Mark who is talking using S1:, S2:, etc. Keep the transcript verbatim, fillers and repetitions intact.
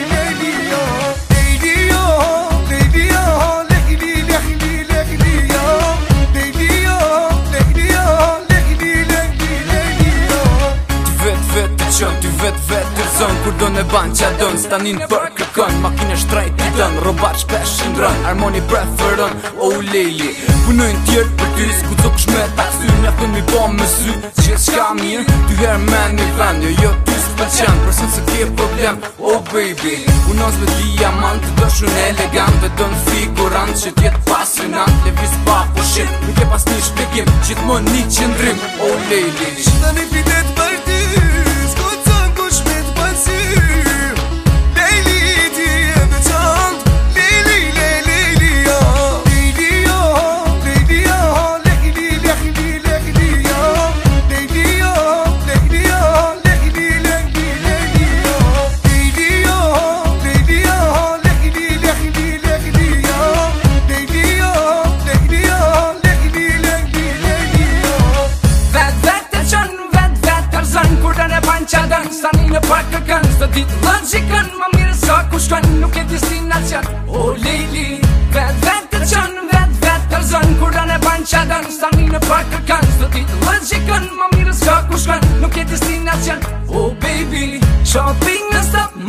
S1: Ty vet vet të zon kur do në ban qa don stanin për kërkon makine shtrajt i don robat shpesh shëndron harmoni preferon o u lejli punojnë tjerë për ty s'ku të kshme taksy mjaftën mi po me sy gjithë shka mirë ty her men një vend jo jo ty s'pëlqen përse se ke problem oh baby unos me diamant do shun elegant vedon figurant që tjetë pasionant levis pa pushim nuk e pas një shpegim gjithmon një qëndrim o lejli
S2: Shta një fitet për ty
S1: Stani në pak kërkan, së ditë lënë qikën Ma mire sa ku shkën, nuk e destinacion O Lili, vet vet të qënë, vet vet të rëzën Kur da në banë qadën, stani në pak kërkan Së ditë lënë qikën, ma mire sa ku shkën, nuk e destinacion O baby, shopping në stop